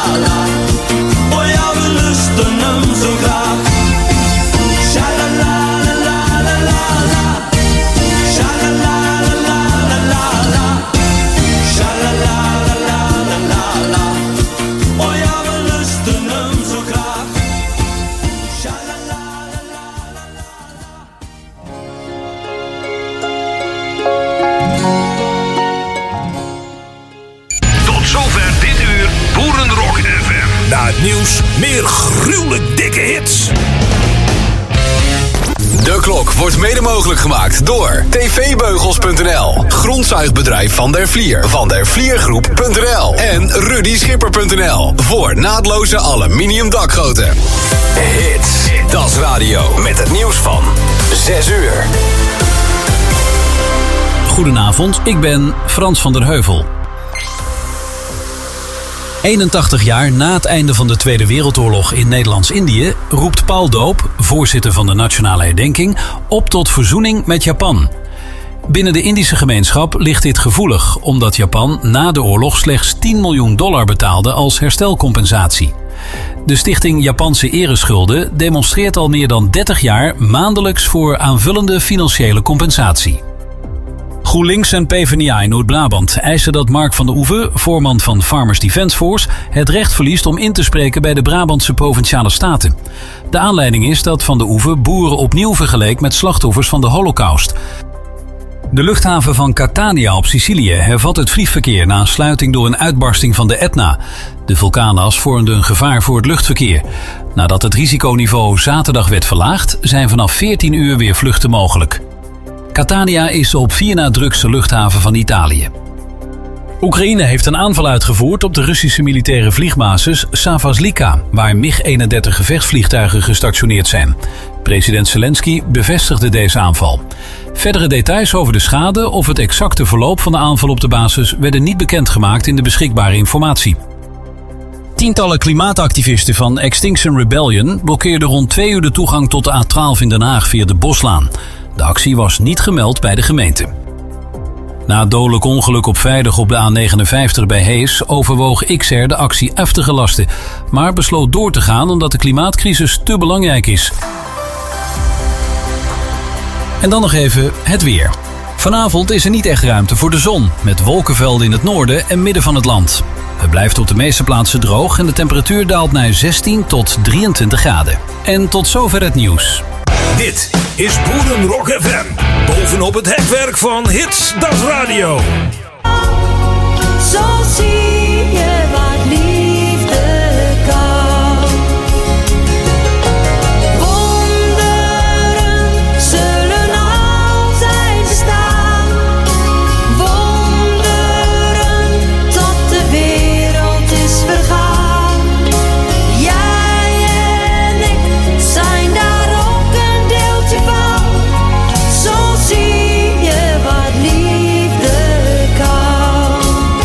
la. Oh ja, we lusten hem zo graag. Sha-la-la-la-la-la-la-la. Sha-la-la-la-la-la-la-la. Sha-la-la-la-la-la-la. Oh ja, we lusten hem zo graag. Tot zover dit uur Boerenrock FM. Na het nieuws meer gruwelijk dikke hits. De klok wordt mede mogelijk gemaakt door tvbeugels.nl, grondzuigbedrijf Van der Vlier, Van der Vliergroep.nl en RuddySchipper.nl voor naadloze aluminium dakgoten. Hits, Das Radio met het nieuws van 6 uur. Goedenavond, ik ben Frans van der Heuvel. 81 jaar na het einde van de Tweede Wereldoorlog in Nederlands-Indië roept Paul Doop, voorzitter van de Nationale Herdenking, op tot verzoening met Japan. Binnen de Indische gemeenschap ligt dit gevoelig, omdat Japan na de oorlog slechts $10 miljoen betaalde als herstelcompensatie. De stichting Japanse Ereschulden demonstreert al meer dan 30 jaar maandelijks voor aanvullende financiële compensatie. GroenLinks en PvdA in Noord-Brabant eisen dat Mark van der Oeven, voorman van Farmers Defence Force, het recht verliest om in te spreken bij de Brabantse Provinciale Staten. De aanleiding is dat Van der Oeven boeren opnieuw vergeleek met slachtoffers van de Holocaust. De luchthaven van Catania op Sicilië hervat het vliegverkeer na een sluiting door een uitbarsting van de Etna. De vulkaanas vormden een gevaar voor het luchtverkeer. Nadat het risiconiveau zaterdag werd verlaagd, zijn vanaf 14 uur weer vluchten mogelijk. Catania is de op 4 na drukste luchthaven van Italië. Oekraïne heeft een aanval uitgevoerd op de Russische militaire vliegbasis Savazlika, waar MiG-31 gevechtsvliegtuigen gestationeerd zijn. President Zelensky bevestigde deze aanval. Verdere details over de schade of het exacte verloop van de aanval op de basis werden niet bekendgemaakt in de beschikbare informatie. Tientallen klimaatactivisten van Extinction Rebellion blokkeerden rond 2 uur de toegang tot de A12 in Den Haag via de Boslaan. De actie was niet gemeld bij de gemeente. Na het dodelijk ongeluk op vrijdag op de A59 bij Hees overwoog XR de actie af te gelasten, maar besloot door te gaan omdat de klimaatcrisis te belangrijk is. En dan nog even het weer. Vanavond is er niet echt ruimte voor de zon, met wolkenvelden in het noorden en midden van het land. Het blijft op de meeste plaatsen droog en de temperatuur daalt naar 16 tot 23 graden. En tot zover het nieuws. Dit is Boerenrock FM. Bovenop het hekwerk van Hits Das Radio. Zo zie je wat liefde kan. Wonderen zullen altijd bestaan. Wonderen tot de wereld is vergaan. Jij en ik zijn daar ook een deeltje van. Zo zie je wat liefde kan.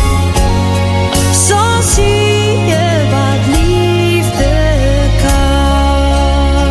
Zo zie je wat liefde kan.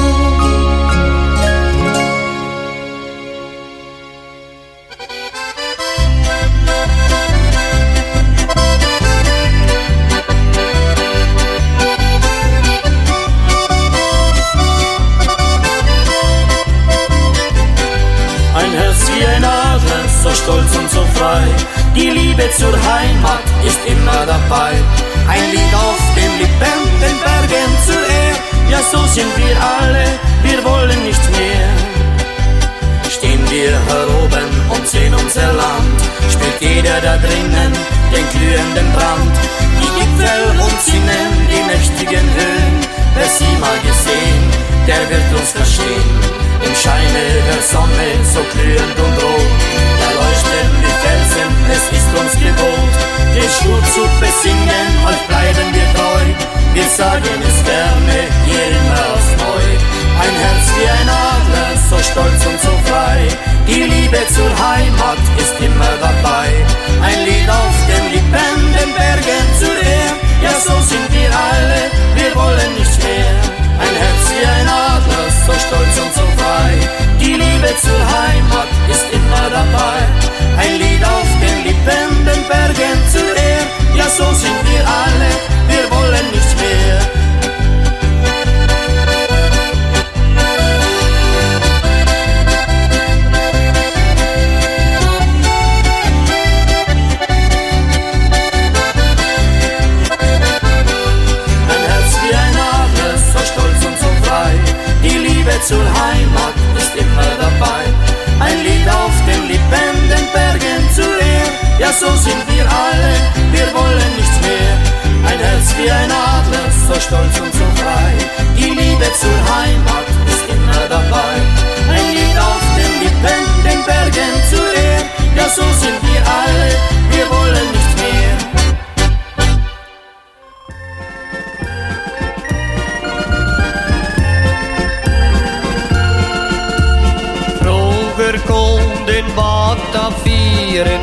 Ein Herz wie ein Adler, so stolz und so frei. Die Liebe zur Heimat ist immer dabei. Ein Lied auf den Lippen, den Bergen zur Ehr. Ja, so sind wir alle, wir wollen nicht mehr. Stehen wir hier oben und sehen unser Land, spürt jeder da drinnen den glühenden Brand. Die Gipfel umziehen die mächtigen Höhen. Wer sie mal gesehen, der wird uns verstehen. Im Scheine der Sonne so glühend und rot, da leuchten die Felsen, es ist uns Gebot, den Schwur zu besingen, euch bleiben wir treu. Wir sagen es gerne, hier immer aufs Neu. Ein Herz wie ein Adler, so stolz und so frei. Die Liebe zur Heimat ist immer dabei. Ein Lied auf den Lippen, den Bergen zur Ehr. Ja, so sind wir alle, wir wollen nicht mehr. Ein Herz wie ein Adler, so stolz und so frei. Die Liebe zur Heimat ist immer dabei. Ein Lied auf den Lippen, den Bergen zur Ehr. Ja, so sind wir alle, wir wollen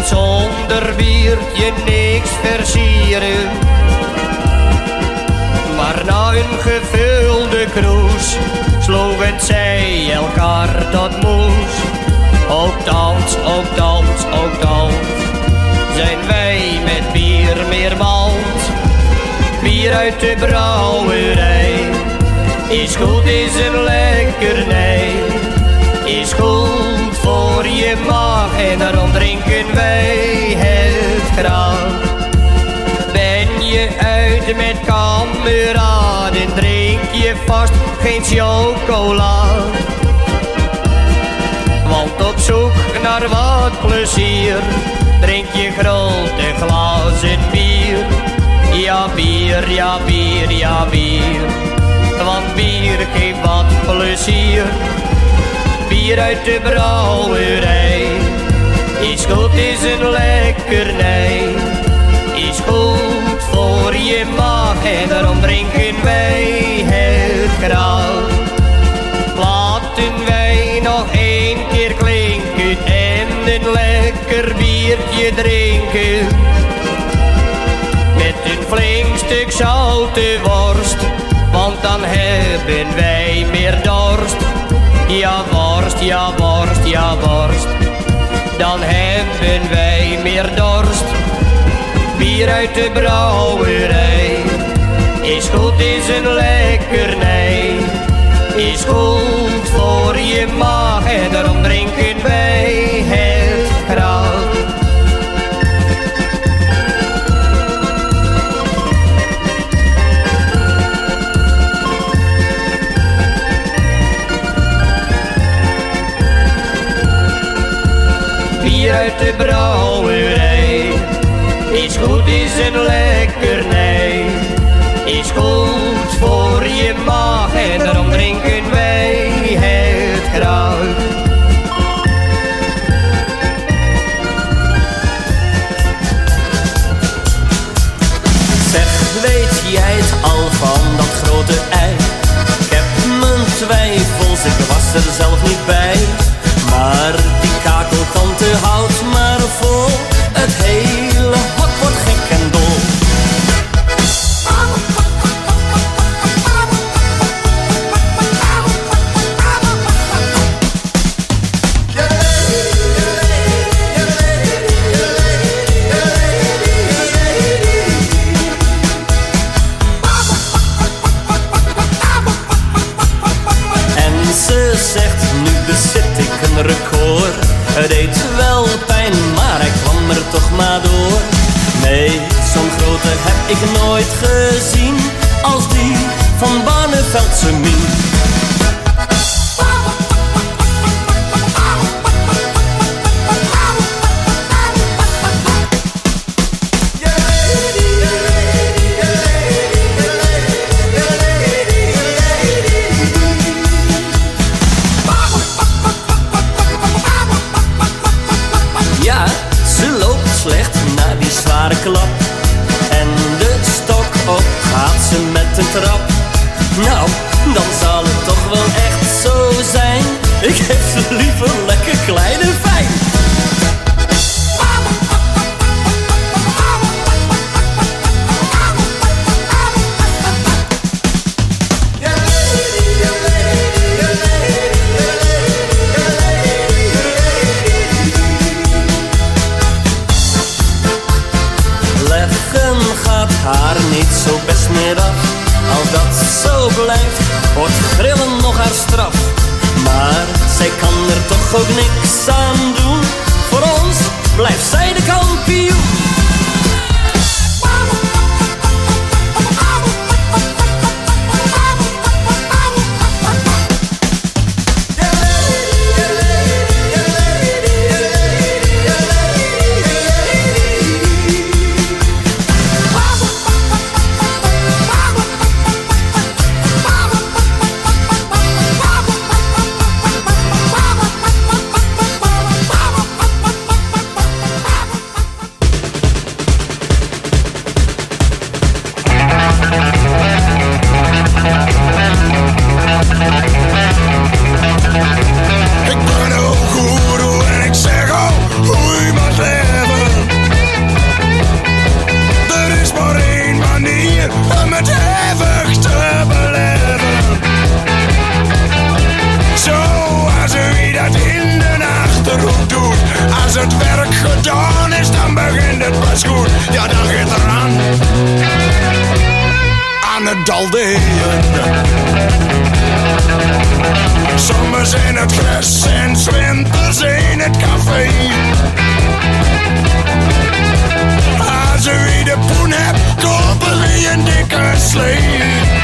kon zonder biertje niks versieren. Maar na een gevulde kroes sloegen zij elkaar tot moes. Ook dans, ook dans, ook dans, zijn wij met bier meer mand. Bier uit de brouwerij is goed, is een lekkernij. Is goed voor je maag en daarom drinken wij het graag. Ben je uit met kameraden, drink je vast geen chocola. Want op zoek naar wat plezier drink je grote glazen bier. Ja bier, ja bier, ja bier, want bier geeft wat plezier. Bier uit de brouwerij is goed, is een lekkernij. Is goed voor je maag en daarom drinken wij het graag. Laten wij nog één keer klinken en een lekker biertje drinken. Met een flink stuk zoute worst, want dan hebben wij meer dorst. Ja worst, ja worst, ja worst, dan hebben wij meer dorst. Bier uit de brouwerij is goed, is een lekkernij. Is goed voor je maag en daarom drinken wij het graag. Bier uit de brouwerij is goed, is een lekkernij. Is goed voor je maag en daarom drinken wij het graag. Zeg, weet jij het al van dat grote ei? Ik heb mijn twijfels, ik was er zelf niet bij. Maar die kakeltante houdt maar vol, het hele hok wordt gek en dol. En ze zegt, nu bezit ik een record. Het deed wel pijn, maar hij kwam er toch maar door. Nee, zo'n grote heb ik nooit gezien als die van Barneveldse Mien. Klap. En de stok op gaat ze met een trap. Nou, dan zal het toch wel echt zo zijn. Ik geef ze liever lekker klein en fijn. Haar niet zo best meer af. Als dat zo blijft, wordt grillen nog haar straf. Maar zij kan er toch ook niks aan doen. Voor ons blijft zij de kampioen. het dalderen. Zomers in het gras en 's winters in het café. Als je wie de poen hebt, kopen we een dikke slee.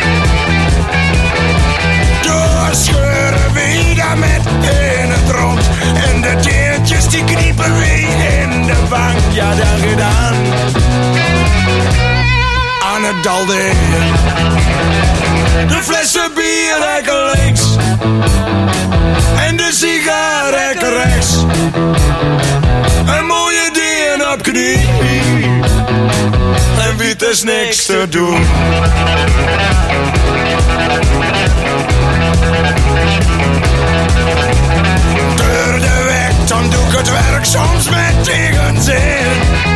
Doorscheuren we daar met in het rond. En de teertjes die kniepen we in de bank. Ja, daar gedaan. Aan het dalderen. De flessen bier rekken links. En de sigaar rekken rechts. Een mooie dien op knie. En wie is niks te doen. Door de weg, dan doe ik het werk soms met tegenzin.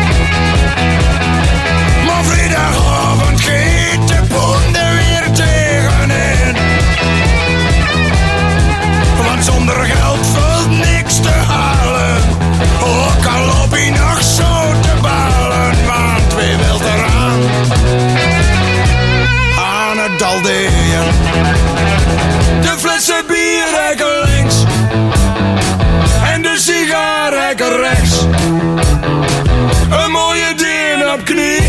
Maar vrijdagavond giet de poen er weer tegenin. Want zonder geld valt niks te halen. Ook al loop je nog zo te balen, want wie wil eraan? Aan het dalderen. De flessen bier rekken links. En de sigaar rekken rechts. Een mooie dien op knie.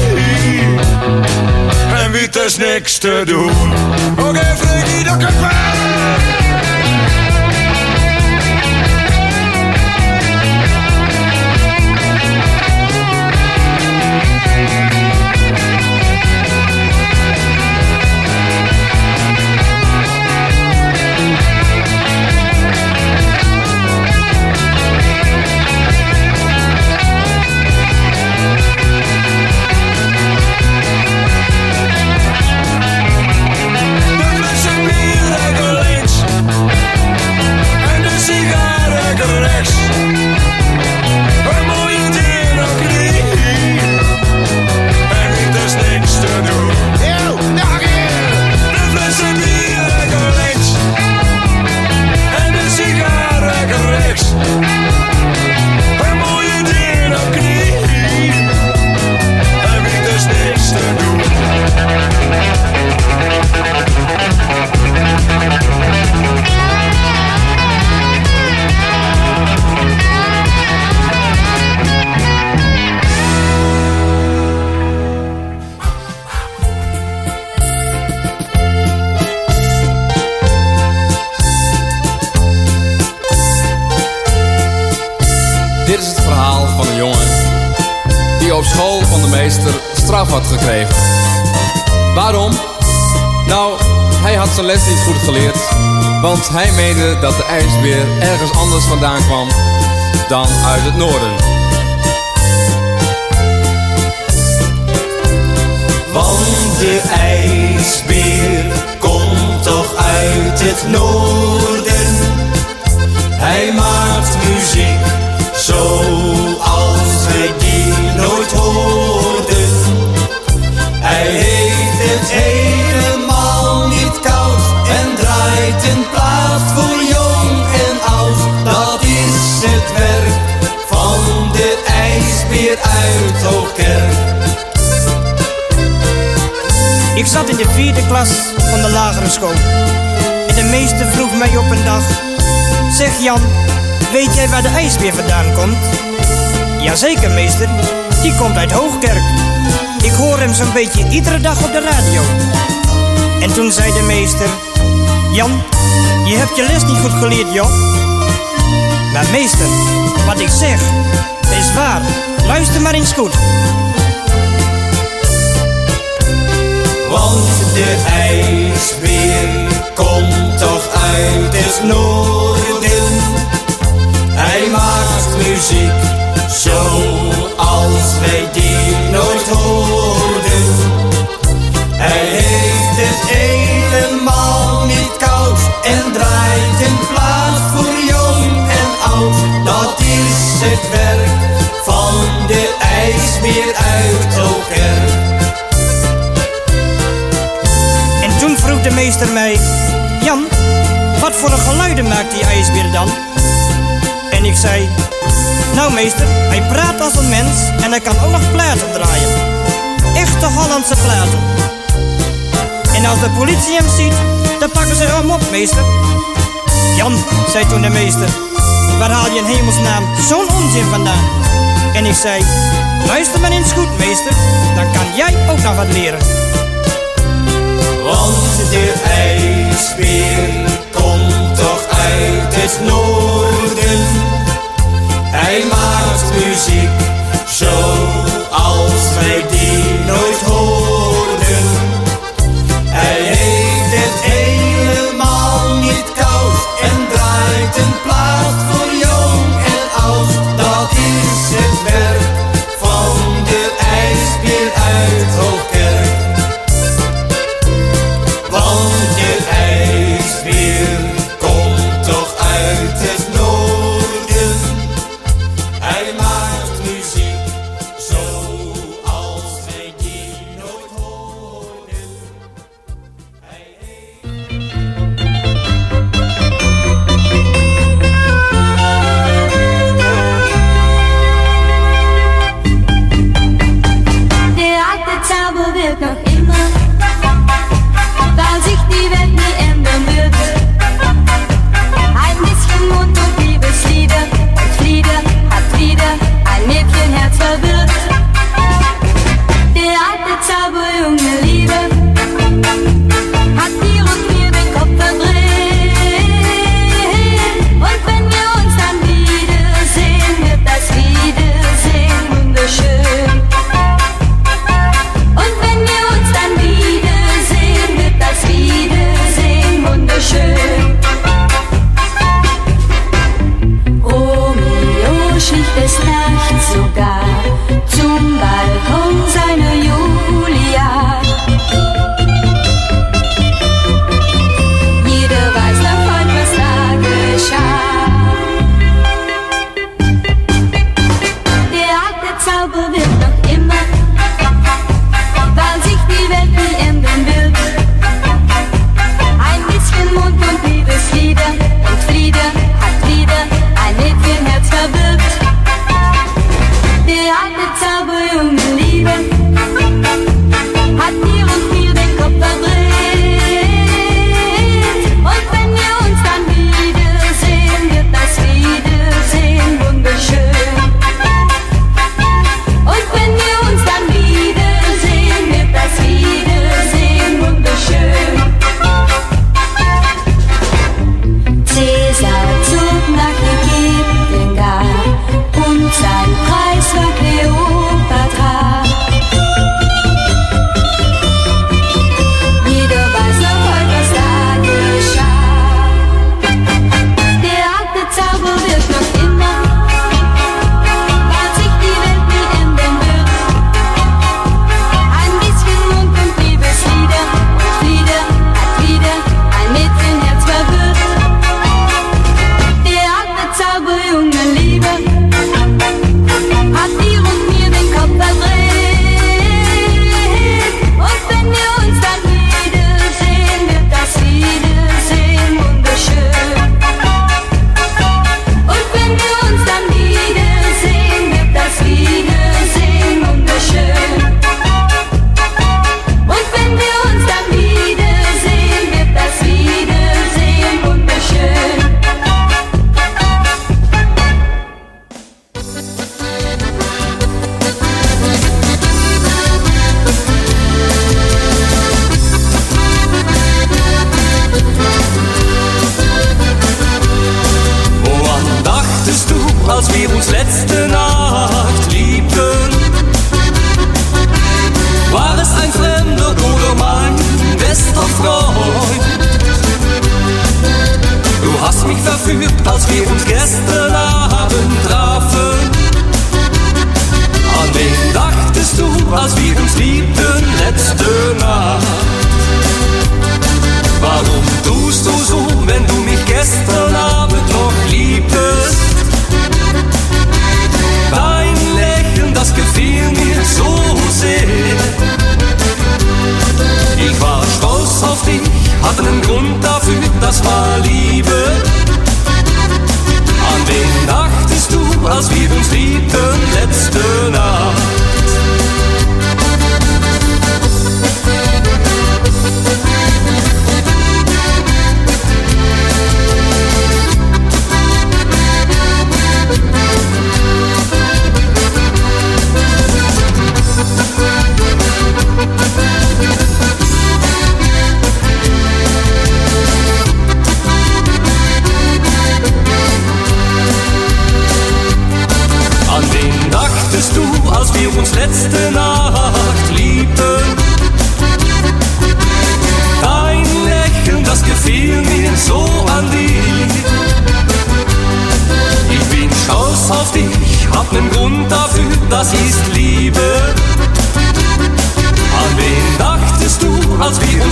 En wie is niks te doen. Oké, Freekie, dat kan maar. Dit is het verhaal van een jongen die op school van de meester straf had gekregen. Waarom? Nou, hij had zijn les niet goed geleerd, want hij meende dat de ijsbeer ergens anders vandaan kwam dan uit het noorden. Want de ijsbeer komt toch uit het noorden. Hij maakt muziek zoals wij die nooit hoorden. Hij heeft het helemaal niet koud en draait een plaat voor jong en oud. Dat is het werk van de ijsbeer uit Hoogkerk. Ik zat in de 4e klas van de lagere school. En de meester vroeg mij op een dag: zeg Jan, weet jij waar de ijsbeer vandaan komt? Jazeker meester, die komt uit Hoogkerk. Ik hoor hem zo'n beetje iedere dag op de radio. En toen zei de meester: Jan, je hebt je les niet goed geleerd, joh. Maar meester, wat ik zeg, is waar. Luister maar eens goed. Want de ijsbeer komt toch uit het noorden. Hij maakt muziek zoals wij die nooit hoorden. Hij heeft het helemaal niet koud en draait een plaat voor jong en oud. Dat is het werk van de ijsbeer uit Hoogkerk. En toen vroeg de meester mij: Jan, wat voor een geluiden maakt die ijsbeer dan? En ik zei: nou meester, hij praat als een mens en hij kan ook nog platen draaien. Echte Hollandse platen. En En als de politie hem ziet, dan pakken ze hem op, meester. Jan, zei toen de meester, waar haal je in hemelsnaam zo'n onzin vandaan? En ik zei, luister maar eens goed, meester, dan kan jij ook nog wat leren. Want de ijsbeer komt toch uit het noorden. Hij maakt muziek zoals wij die nooit hoorden. Hij heeft het helemaal niet koud en draait een plaat voor jong en oud. Dat is het werk van de ijsbeer uit Hoogkerk. Want de ijsbeer komt toch uit het noorden. Hij maakt muziek zoals wij die nooit hoorden. Der alte Zauber wird noch immer, weil sich die Welt nie ändern wird. Ein bisschen Mund und Liebeslieder, und Flieder hat wieder ein Mädchenherz verwirrt. Der alte Zauber, junge Liebe, hat dir und mir den Kopf verdreht. Und wenn wir uns dann wiedersehen, wird das Wiedersehen wunderschön. Und wenn wir uns dann wiedersehen, wird das Wiedersehen wunderschön. Romeo schlich des Nachts sogar zum Balkon seiner Julia. Jeder weiß noch heute, was da geschah. Der alte Zauber wird noch immer, weil sich die Welt nie ändern wird. Ein bisschen Mund und Liebeslieder und Flieder hat wieder ein Mädchenherz verwirrt. Der alte Zauber, junge Liebe, hat dir und mir den Kopf verdreht. Und wenn wir uns dann wiedersehen, wird das Wiedersehen wunderschön. Und wenn wir uns dann wiedersehen, wird das Wiedersehen wunderschön. Cäsar zog nach Ägypten gar und sein Preis war Kleopatra. Jeder weiß noch heute, was da geschah. Der alte Zauber wird noch immer, weil sich die Welt nie ändern wird. Ein bisschen Mund und Liebeslieder und Flieder hat wieder ein Mädchenherz verwirrt. Der alte Zauber, junge Liebe, hat dir und mir den Kopf verdreht. Und wenn wir uns dann wiedersehen, wird das Wiedersehen wunderschön. Und wenn wir uns dann wiedersehen, wird das Wiedersehen wunderschön. Und wenn wir uns dann wiedersehen, wird das Wiedersehen wunderschön. Woran dachtest du, als wir uns letzte Nacht liebten? War es ein Fremder oder mein bester Freund? Du hast mich verführt, als wir uns gestern Abend trafen. An wen dachtest du, als wir uns liebten letzte Nacht? Warum tust du so, wenn du mich gestern Abend noch liebtest? Dein Lächeln, das gefiel mir so sehr. Ich war stolz auf dich, hatte einen Grund dafür, das war Liebe. An wen dachtest du, als wir uns liebten letzte Nacht?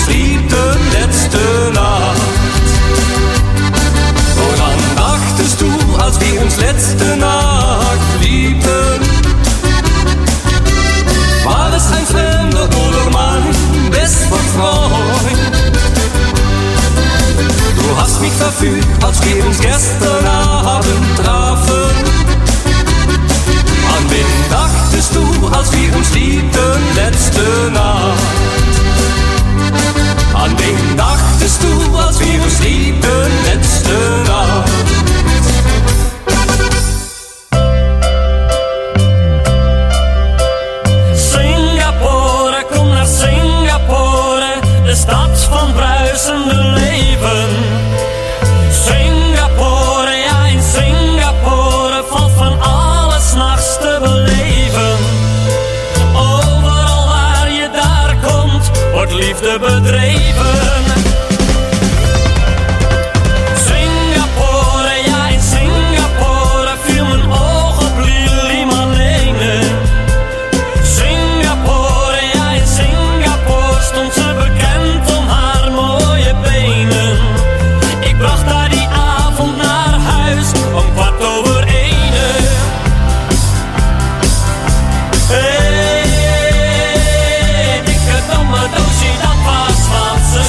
ons liep de laatste nacht. Oh, dan dachtest du, als wir uns letzte Nacht liebten, war es ein Fremder oder mein bester Freund. Du hast mich verführt, als wir uns gestern Abend trafen. An wen dachtest du, als wir uns liebten letzte Nacht? An wen dachtest du, als wir uns liebten letzte Nacht? Singapore, kom naar Singapore, de stad van bruisende leven. Singapore, ja, in Singapore valt van alles nachts te beleven. Overal waar je daar komt, wordt liefde bedreven. Singapore, ja, in Singapore viel mijn oog op Lili Marlene. Singapore, ja, in Singapore stond ze bekend om haar mooie benen. Ik bracht haar die avond naar huis om 1:15. Hey, dikke domme doosje, dat was wat ze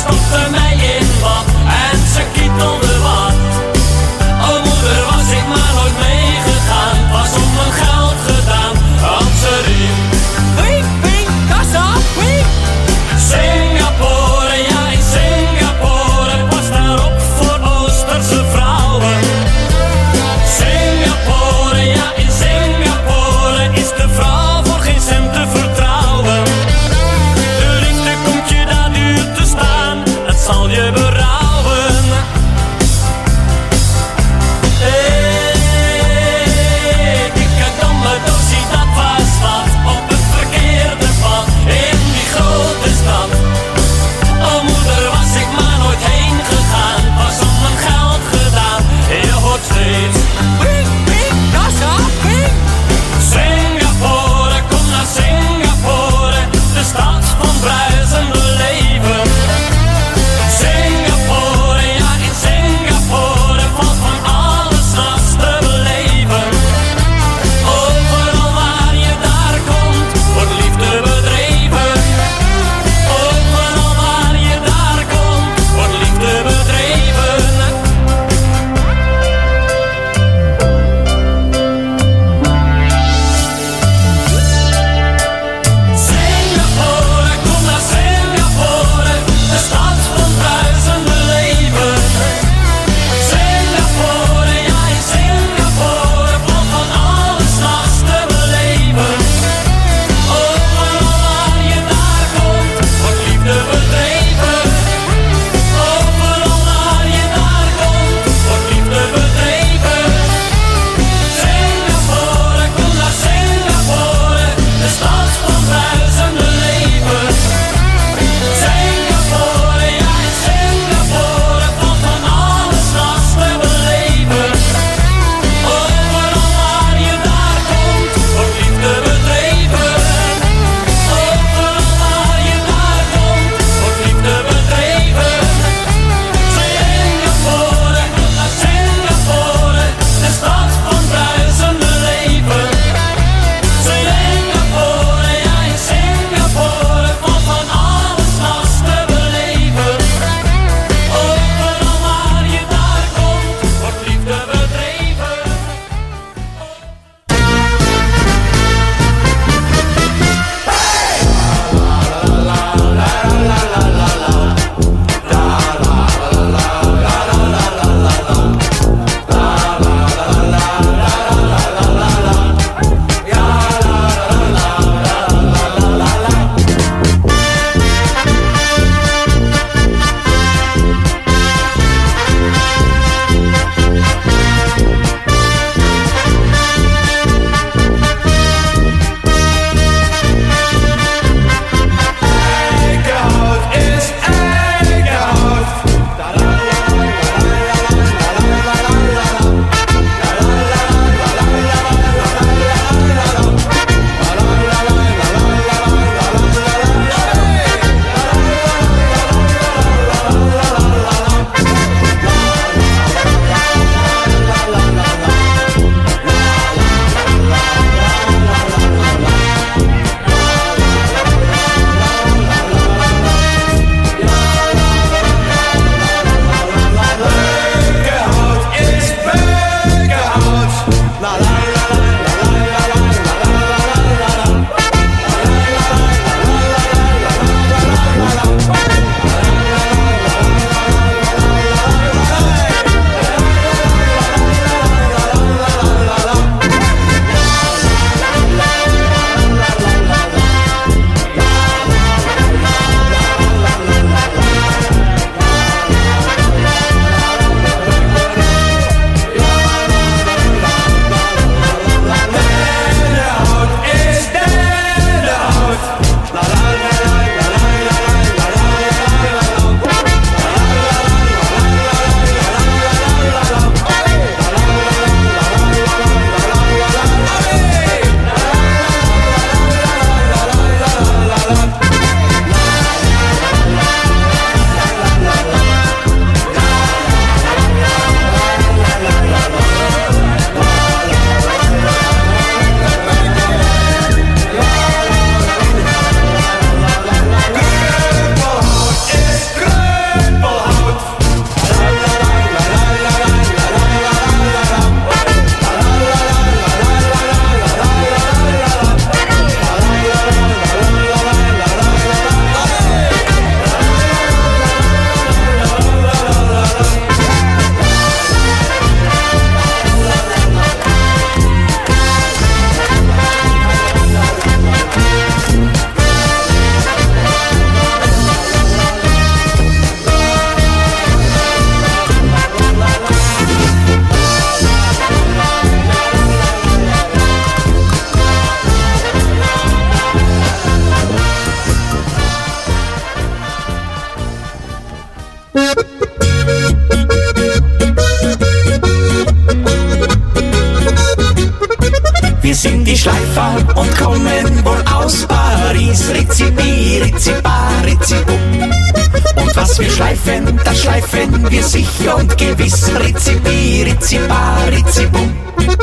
Wir sind die Schleifer und kommen wohl aus Paris. Rizzibi, Rizziba, Rizzibum. Und was wir schleifen, das schleifen wir sicher und gewiss. Rizzibi, Rizziba, Rizzibum.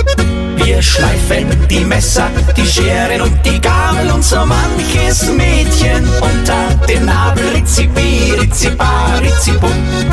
Wir schleifen die Messer, die Scheren und die Gabel und so manches Mädchen unter den Nabel. Rizzibi, Rizziba, Rizzibum.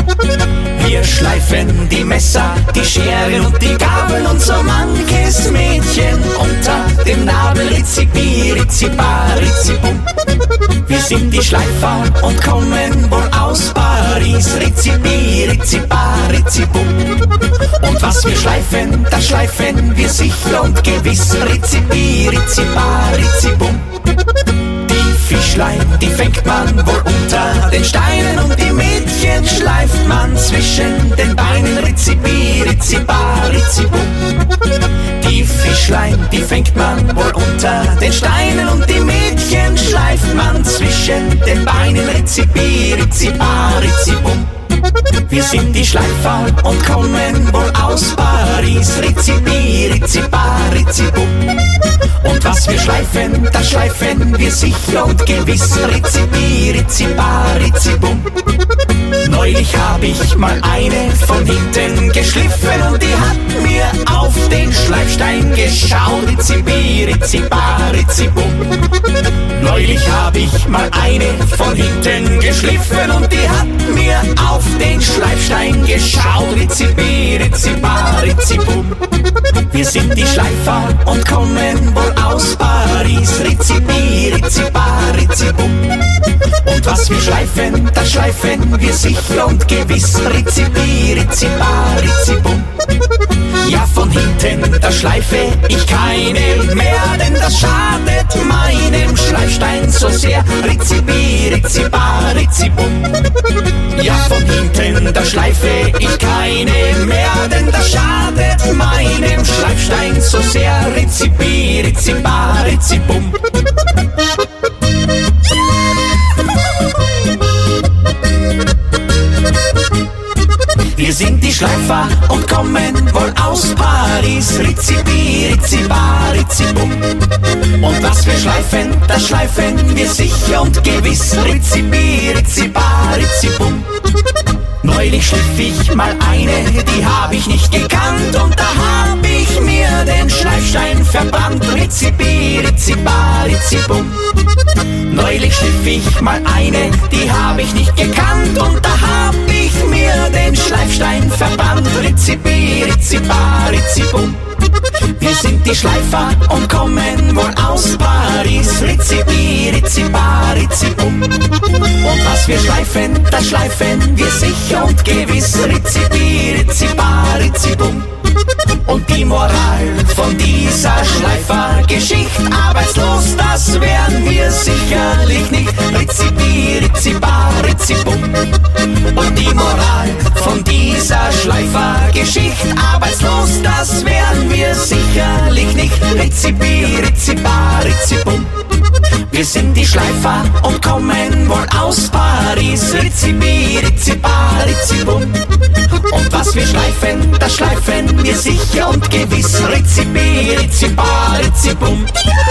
Wir schleifen die Messer, die Scheren und die Gabel und so manches Mädchen unter dem Nabel. Rizzibi, Rizziba, Rizzibum. Wir sind die Schleifer und kommen wohl aus Paris. Rizzibi, Rizziba, Rizzibum. Und was wir schleifen, das schleifen wir sicher und gewiss. Rizzibi, Rizziba, Rizzibum. Die Fischlein, die fängt man wohl unter den Steinen und die Mädchen schleift man zwischen den Beinen. Rizzibi, Rizziba, Rizzibum. Die Fischlein, die fängt man wohl unter den Steinen und die Mädchen schleift man zwischen den Beinen. Rizzibi, Rizziba, Rizzibum. Wir sind die Schleifer und kommen wohl aus Paris. Rizzibi, Rizziba, Rizzibum. Und was wir schleifen, das schleifen wir sicher und gewiss. Rizzibi, Rizziba, Rizzibum. Neulich hab ich mal eine von hinten geschliffen und die hat mir auf den Schleifstein geschaut. Rizzibi, Rizziba, Rizzibum. Neulich hab ich mal eine von hinten geschliffen und die hat mir auf den Schleifstein geschaut. Rizzibi, Rizziba, Rizzibum. Wir sind die Schleifer und kommen wohl aus Paris. Rizzibi, Rizziba, Rizzibum. Und was wir schleifen, das schleifen wir sicher und gewiss. Rizzibi, Rizziba, Rizzibum. Ja, von hinten, da schleife ich keine mehr, denn das schadet meinem Schleifstein so sehr. Rizzibi, Rizziba, Rizzibum. Ja, von hinten, da schleife ich keine mehr, denn das schadet meinem Schleifstein so sehr. Rizzibi, Rizziba, Rizzibum. Wir sind die Schleifer und kommen wohl aus Paris. Rizzibi, Rizziba, Rizzibum. Und was wir schleifen, das schleifen wir sicher und gewiss. Rizzibi, Rizziba, Rizzibum. Neulich schliff ich mal eine, die hab ich nicht gekannt und da hab ich mir den Schleifstein verbrannt. Rizzibi, Rizziba, Rizzibum. Neulich schliff ich mal eine, die hab ich nicht gekannt und da hab ich mir den Schleifstein verbrannt. Rizzibi, Rizziba, Rizzibum. Wir sind die Schleifer und kommen wohl aus Paris. Rizzibi, Rizziba, Rizzibum. Und was wir schleifen, das schleifen wir sicher und gewiss. Rizzibi, Rizziba, Rizzibum. Und die Moral von dieser Schleifergeschichte: arbeitslos, das wären wir sicherlich nicht. Rizzibi, Rizziba, Rizzibum. Und die Moral von dieser Schleifergeschichte: arbeitslos, das wären wir sicherlich nicht. Rizzibi, Rizziba, Rizzibum. Wir sind die Schleifer und kommen wohl aus Paris. Rizzibi, Rizziba, Rizzibum. Und was wir schleifen, das schleifen wir sicher und gewiss. Rizzibi, Rizziba, Rizzibum.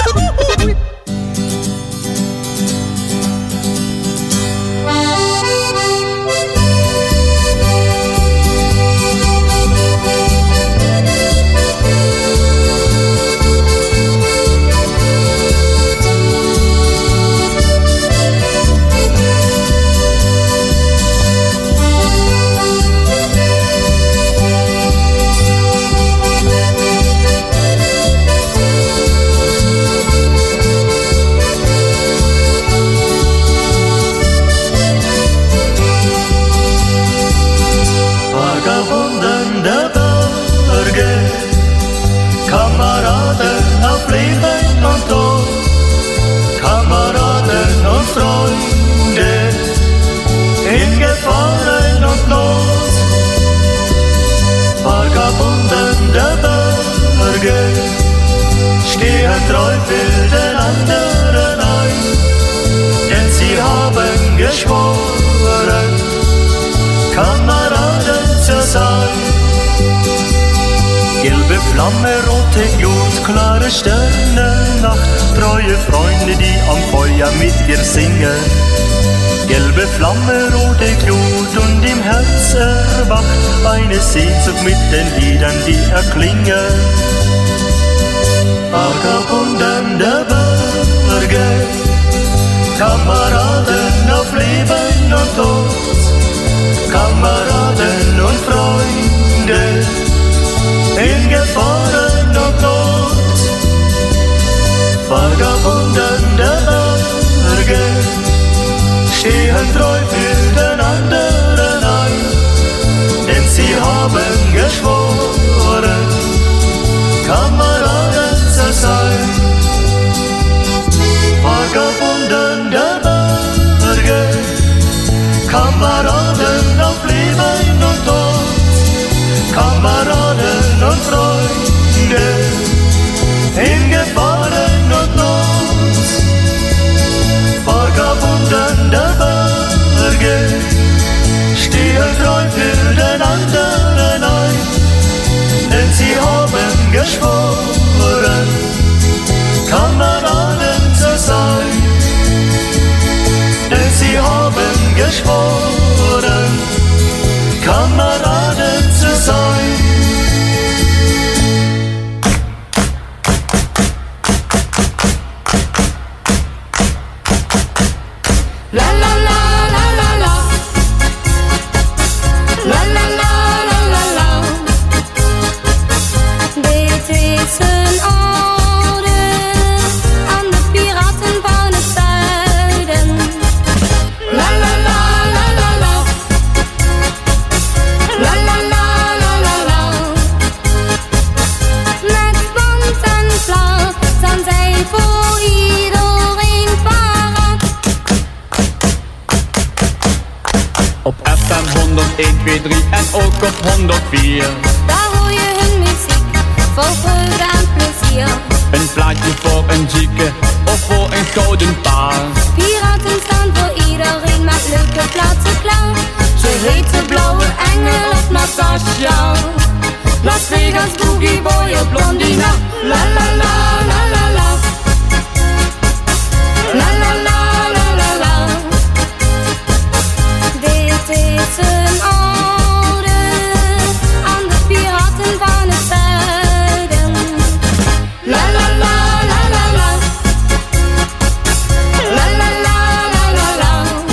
Stehen treu für den anderen ein, denn sie haben geschworen, Kameraden zu sein. Gelbe Flamme, rote Glut, klare Sterne, Nacht, treue Freunde, die am Feuer mit ihr singen. Gelbe Flamme, rote Glut und im Herz erwacht eine Sehnsucht mit den Liedern, die erklingen. Vagabunden der Berge, Kameraden auf Leben und Tod, Kameraden und Freunde in Gefahren und Not. Vagabunden der Berge stehen treu für den anderen ein, denn sie haben geschworen, Kameraden zu sein. Vagabunden der Berge, Kameraden auf Leben und Tod, Kameraden und Freunde in Gefahren und Not. Vagabunden der Berge stehen treu für den anderen ein, denn sie haben geschworen, Kameraden zu sein. Denn sie haben geschworen, Kameraden zu sein. La la la la la la. La la la la la la. Dit is een ode aan de piraten van het zuiden. La la la la la la. La la la la la la. Met band en vlag staan zij voor iedereen paraat. Op FM 101, 2, 3 en ook op 104. Daar hoor je hun muziek, vol vreugde en plezier. Een plaatje voor een zieke of voor een gouden paard. Piraten staan voor iedereen met leuke plaatsen klaar. Ze heten Blauwe Engel of Natasja. Las Vegas, Boogie Boy of Blondina. La la la la la la. La la la la la la. Dit is een ode aan de piraten van het zuiden. La la la la la la. La la la la la la.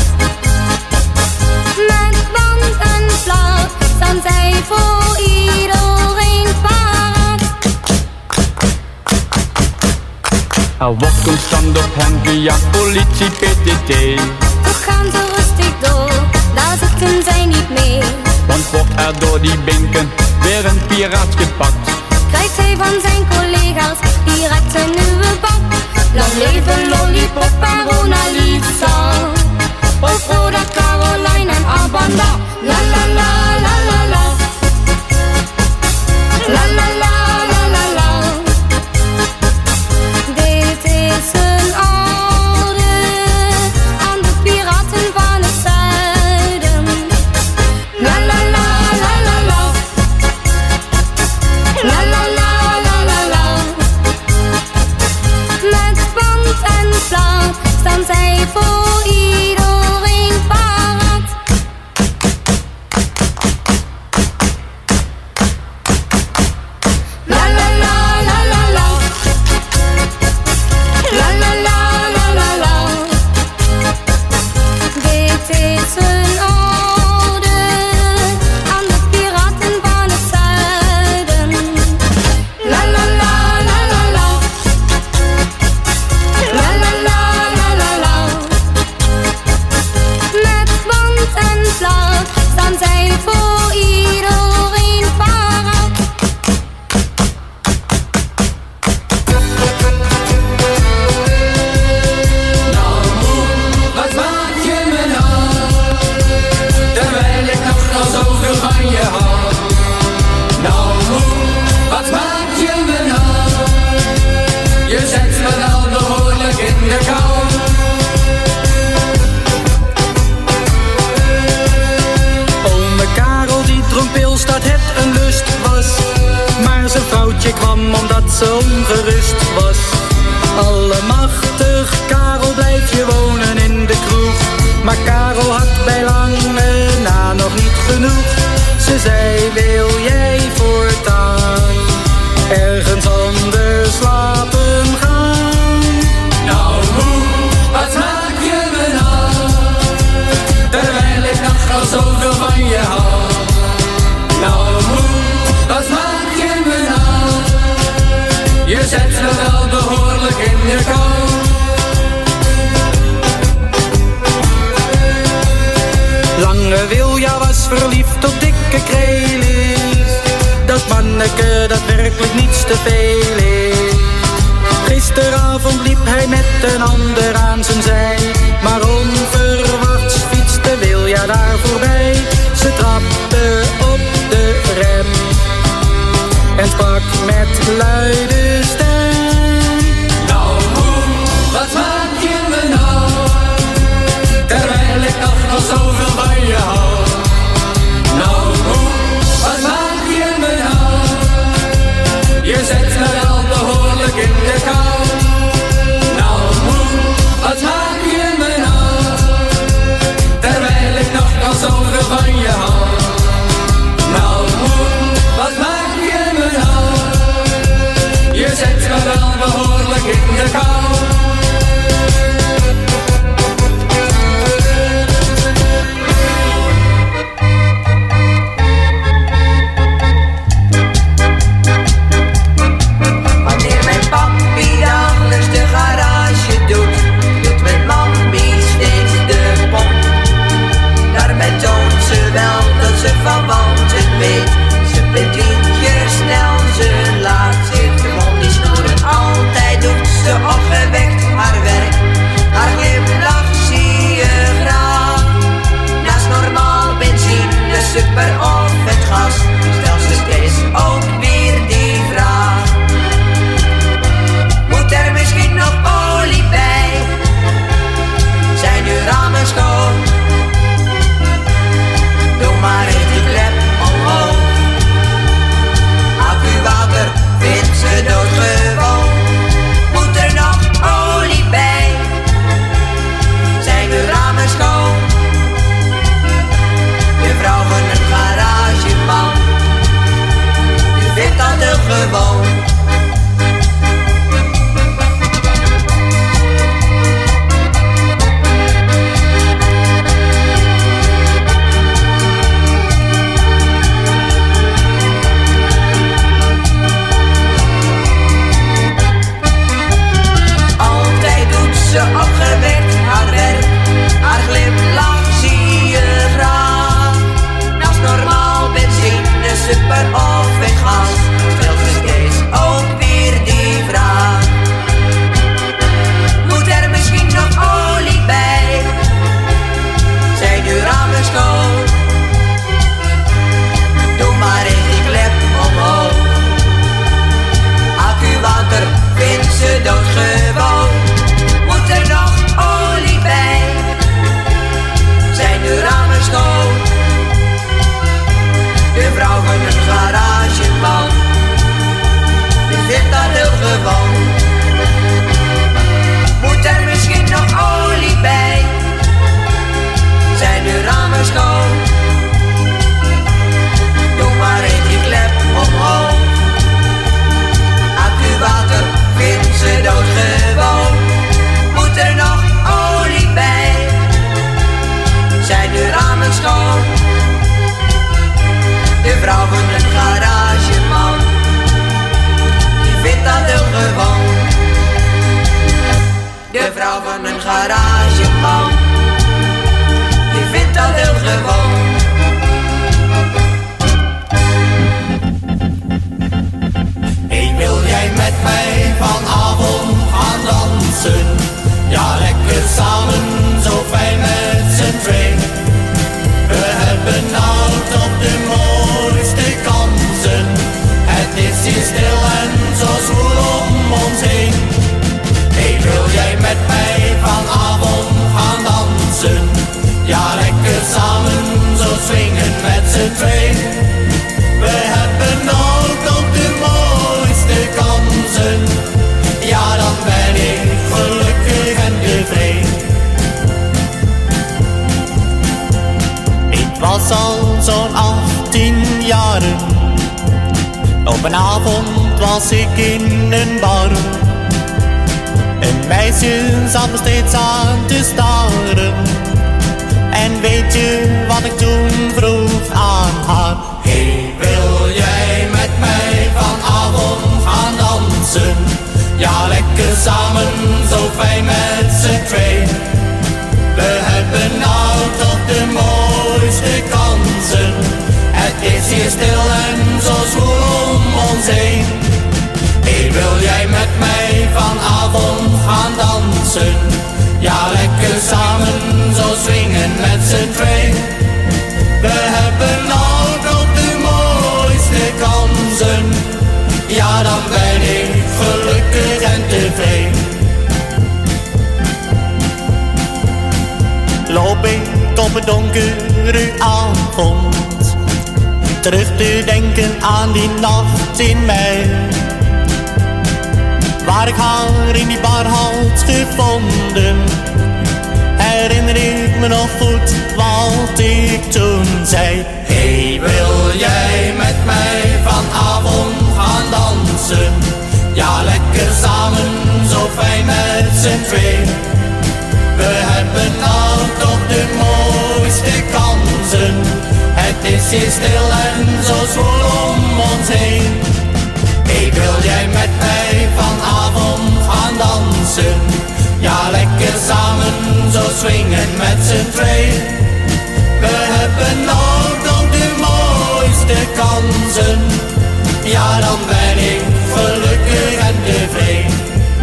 Met band en vlag staan zij voor iedereen paraat. Er wordt constant op hen gejaagd, politie, PTT. Toch gaan ze rustig door, daar zitten zij niet mee. Want wordt er door die binken weer een piraat gepakt, Krijgt hij van zijn collega's direct een nieuwe bak. Lang leven Lollipop en Mona Lisa. Of Roda, Caroline en Abanda. La la la la la la. La la la la la la. Dit is een ode aan de piraten van het zuiden. La la la la la la. La la la la la la. Met band en vlag ze ongerust was. Allemachtig, Karel, blijf je wonen in de kroeg. Maar Karel had bij lange na nog niet genoeg. Ze zei, wil jij voortaan ergens anders slapen gaan? Nou hoe, wat maak je me nou, terwijl ik nog al zoveel van je hou. Nou hoe, wat maak je me nou, je zet me wel behoorlijk in de kou. Lange Wilja was verliefd op dikke Krelis. Dat manneke dat werkelijk niets te veel is. Gisteravond liep hij met een ander aan zijn zij. Maar onverwachts fietste Wilja daar voorbij. Ze trapte op de rem en sprak met luide stem. Nou hoe, wat maak je me nou, terwijl ik nog al zoveel van je hou. Nou hoe, wat maak je me nou, je zet me wel behoorlijk in de kou. Nou hoe, wat maak je me nou, terwijl ik nog al zoveel van je hou. Nou hoe, wat maak je me nou, je zet me wel behoorlijk in de kou. Van want het weet, ze bedient je snel, ze laat zich gewoon niet snoeren. Altijd doet ze opgewekt haar werk, haar glimlach zie je graag. Naast normaal benzine, super of het gas, stel ze steeds ook weer die vraag. Moet er misschien nog olie bij? Zijn uw ramen schoon? Doe maar eens die klep omhoog. Accuwater vindt ze doodgewoon. Moet er nog olie bij? Zijn uw ramen schoon? Je vrouw van een garageman, die vindt dat heel gewoon. Ze opgewekt haar werk, haar glimlach zie je graag. Naast normaal benzine, super of het gas, stelt ze steeds ook weer die vraag. Moet er misschien nog olie bij? Zijn uw ramen schoon? Doe maar eens die klep omhoog. Accuwater vindt ze doodgewoon. Moet er nog olie bij? Zijn uw ramen schoon? De vrouw van een garageman, die vindt dat heel gewoon. Moet er misschien nog olie bij? Zijn uw ramen schoon? Doe maar eens die klep omhoog. Accuwater vindt ze doodgewoon. Moet er nog olie bij? Zijn uw ramen schoon? De vrouw van een garageman, die vindt dat heel gewoon. De vrouw van een garageman, die vindt dat heel gewoon. Hey, wil jij met mij vanavond gaan dansen? Ja, lekker samen, zo fijn met z'n tweeën. We hebben nou toch de mooiste kansen. Het is hier stil en zo zwoel om ons heen. Hey, wil jij met mij vanavond gaan dansen? Ja, lekker samen, zo swingen met z'n tweeën. We hebben nou toch de mooiste kansen. was al zo'n 18 jaren. Op een avond was ik in een bar. Een meisje zat me steeds aan te staren. En weet je wat ik toen vroeg aan haar? Hey, wil jij met mij vanavond gaan dansen? Ja, lekker samen, zo fijn met z'n twee. We hebben nou toch de mooiste kansen. Het is hier stil en zo zwoel om ons heen. Hey, wil jij met mij vanavond gaan dansen? Ja, lekker samen, zo swingen met z'n twee. We hebben nou toch de mooiste kansen. Ja, dan ben ik gelukkig en tevreden. Loop ik op een donkere avond, terug te denken aan die nacht in mei, waar ik haar in die bar had gevonden. Herinner ik me nog goed wat ik toen zei. Hey, wil jij met mij vanavond gaan dansen? Ja, lekker samen, zo fijn met z'n twee. We hebben nou toch de mooiste kansen. Het is hier stil en zo zwoel om ons heen. Hey, wil jij met mij vanavond gaan dansen? Ja, lekker samen, zo swingen met z'n twee. We hebben nou toch de mooiste kansen. Ja, dan ben ik gelukkig en tevreden.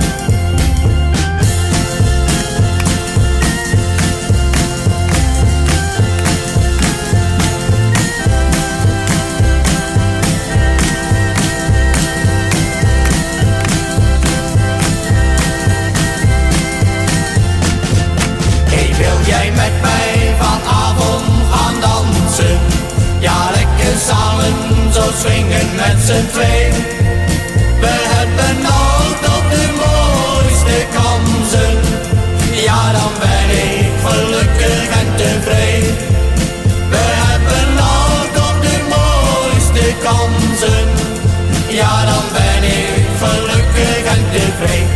Jij met mij vanavond gaan dansen? Ja, lekker samen, zo swingen met z'n twee. We hebben nou toch de mooiste kansen. Ja, dan ben ik gelukkig en tevreden. We hebben nou toch de mooiste kansen. Ja, dan ben ik gelukkig en tevreden.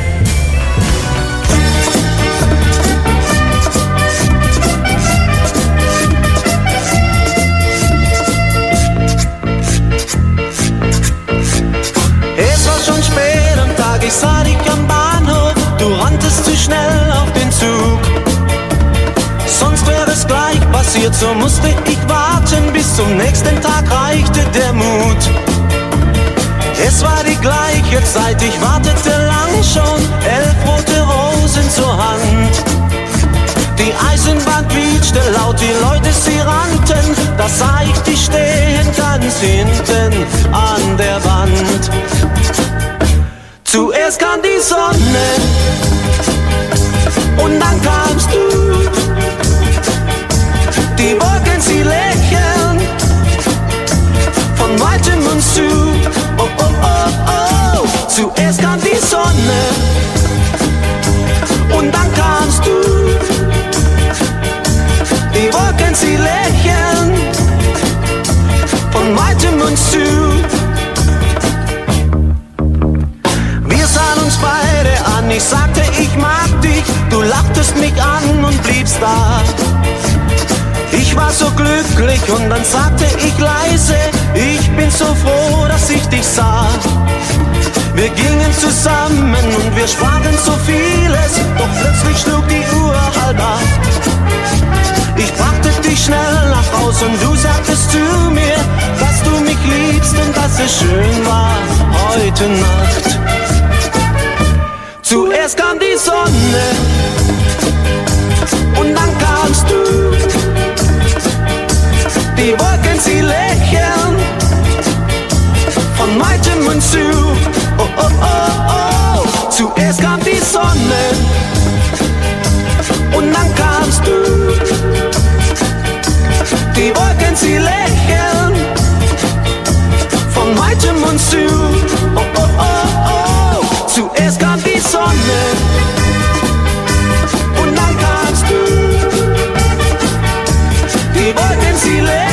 Ich sah dich am Bahnhof, du ranntest zu schnell auf den Zug. Sonst wäre es gleich passiert, so musste ich warten, bis zum nächsten Tag reichte der Mut. Es war die gleiche Zeit, ich wartete lang schon, 11 rote Rosen zur Hand. Die Eisenbahn quietschte laut, die Leute sie rannten, da sah ich dich stehen ganz hinten an der Wand. Zuerst kam die Sonne und dann kamst du. Die Wolken, sie lächeln von weitem uns zu. Oh, oh, oh, oh. Zuerst kam die Sonne und dann kamst du. Die Wolken, sie lächeln von weitem uns zu. Beide an, ich sagte, ich mag dich, du lachtest mich an und bliebst da. Ich war so glücklich und dann sagte ich leise, ich bin so froh, dass ich dich sah. Wir gingen zusammen und wir sprachen so vieles, doch plötzlich schlug die Uhr 7:30. Ich brachte dich schnell nach Haus und du sagtest zu mir, dass du mich liebst und dass es schön war heute Nacht. Zuerst kam die Sonne und dann kamst du. Die Wolken, sie lächeln von weitem und zu. Oh, oh, oh, oh. Zuerst kam die Sonne und dann kamst du. Die Wolken, sie lächeln von weitem und zu. Oh, oh, oh, oh. Zuerst kam die Sonne und dann kamst du. Die Wolken, sie lächeln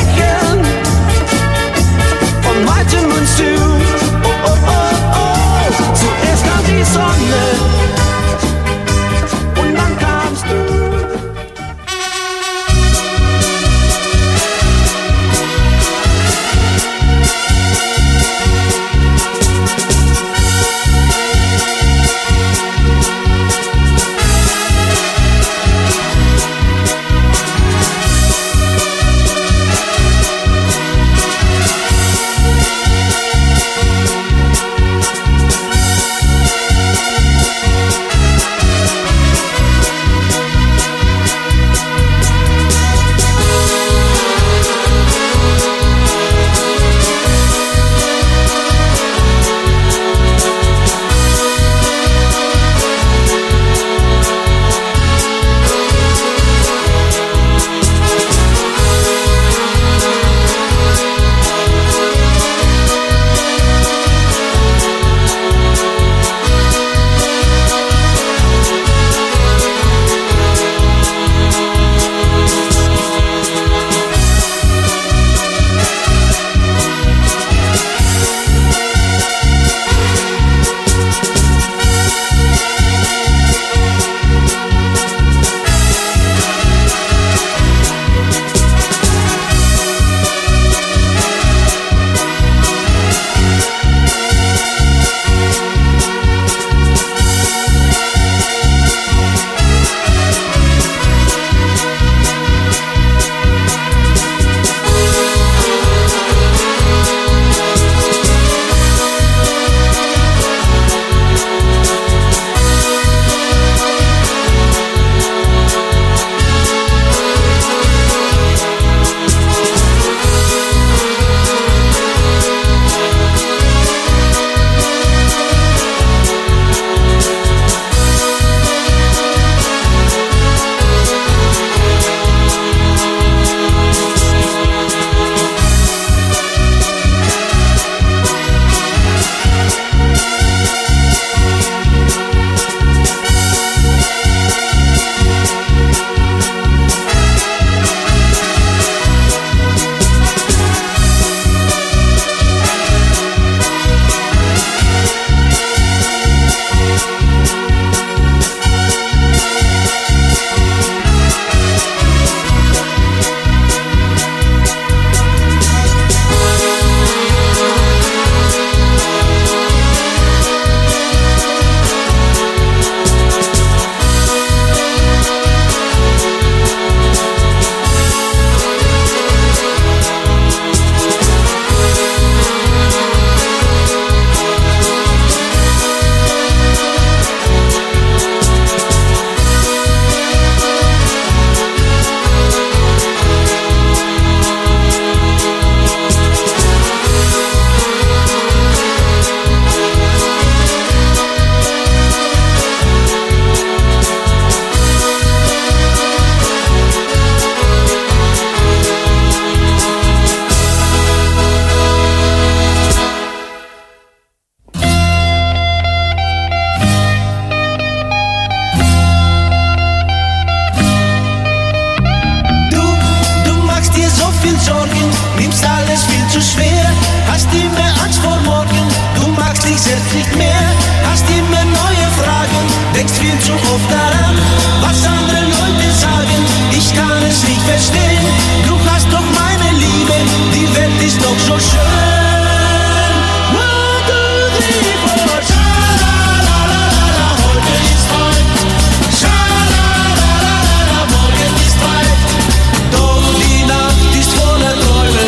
ist doch so schön. One, two, three, four. Scha-la-la-la-la, heute ist heut. Scha-la-la-la-la, morgen ist weit. Doch die Nacht ist voller Träume.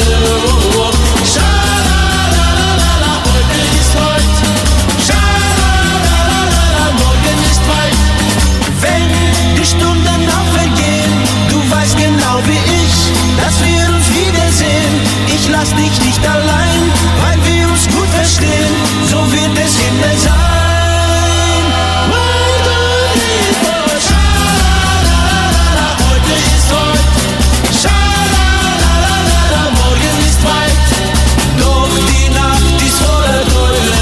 Scha-la-la-la-la, heute ist heut. Scha-la-la-la-la, morgen ist weit. Wenn die Stunden noch vergehen, du weißt genau wie ich, dass wir uns wiedersehen. Ich lass dich nicht allein, weil wir uns gut verstehen. So wird es immer sein. One, two, three, four. Scha-la-la-la-la, heute ist heut. Scha-la-la-la-la, morgen ist weit. Doch die Nacht ist voller Träume.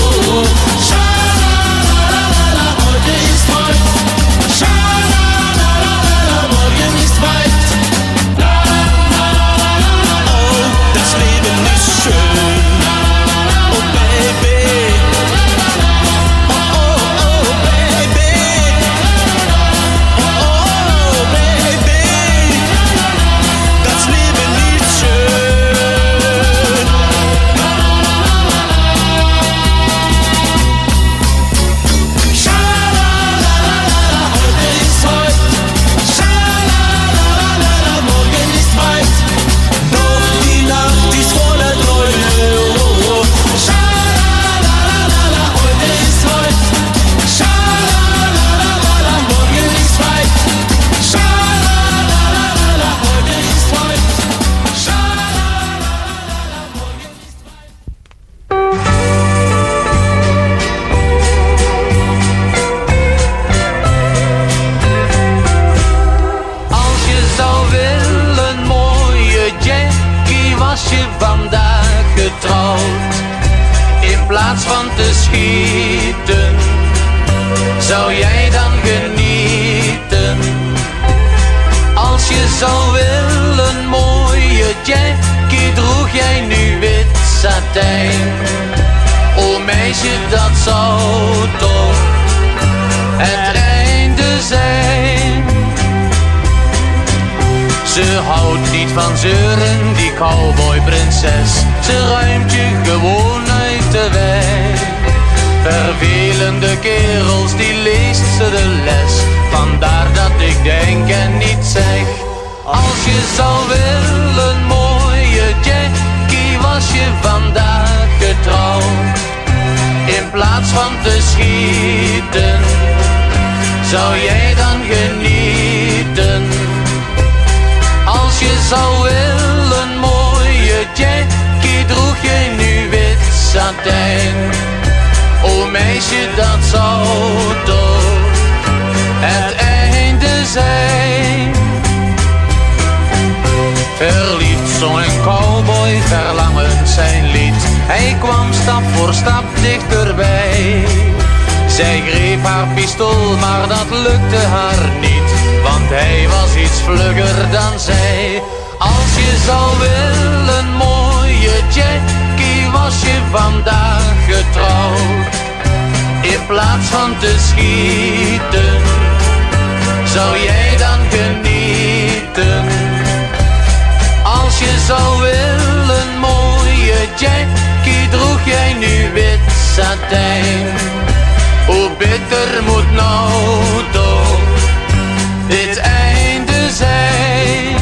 Scha-la-la-la-la, heute ist heut. Scha-la-la-la-la, morgen ist weit. Oh, das Leben ist schön. Oh, Baby. Oh, oh, oh, Baby. Oh, oh, Baby. Das Leben ist schön. Scha-la-la-la-la, heute ist heut. Scha-la-la-la-la, morgen ist weit. Doch die Nacht ist voller Träume. Scha-la-la-la-la, heute ist heut. Scha-la-la-la-la, morgen ist weit. Scha-la-la-la-la, heute ist heut. Scha-la-la-la-la, morgen ist Als je zou willen, mooie Jackie, was je vandaag getrouwd. In plaats van te schieten, zou jij dan genieten. Als je zou willen, mooie Jackie, droeg jij nu wit satijn. O meisje, dat zou toch het einde zijn. Ze houdt niet van zeuren, die cowboyprinses. Ze ruimt je gewoon uit de weg. Vervelende kerels, die leest ze de les. Vandaar dat ik denk en niet zeg. Als je zou willen, mooie Jackie, was je vandaag getrouwd. In plaats van te schieten, zou jij dan genieten. Als je zou willen, mooie Jackie, droeg je nu wit satijn. O meisje, dat zou toch het einde zijn. Verliefd zong een cowboy verlangend zijn lied. Hij kwam stap voor stap dichterbij. Zij greep haar pistool, maar dat lukte haar niet. Want hij was iets vlugger dan zij. Als je zou willen, mooie Jackie, was je vandaag getrouwd. In plaats van te schieten, zou jij dan genieten. Als je zou willen, mooie Jackie, droeg jij nu wit satijn. Hoe bitter moet nou toch dit einde zijn?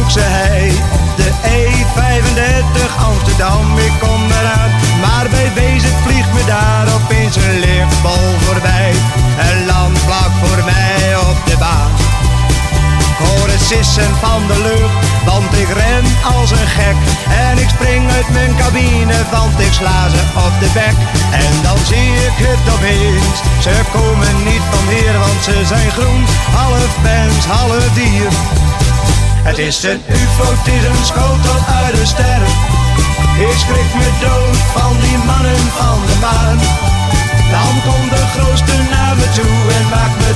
Hoogse Hei op de E35 Amsterdam, ik kom eraan. Maar bij Wezen vliegt me daar opeens een lichtbol voorbij. Een land vlak voor mij op de baan. Ik hoor het sissen van de lucht, want ik ren als een gek. En ik spring uit mijn cabine, want ik sla ze op de bek. En dan zie ik het opeens, ze komen niet van hier, want ze zijn groen. Half mens, half dier. Het is een ufo, het is een schotel uit de sterren. Ik schrik me dood van die mannen van de maan. Dan komt de grootste naar me toe en maakt me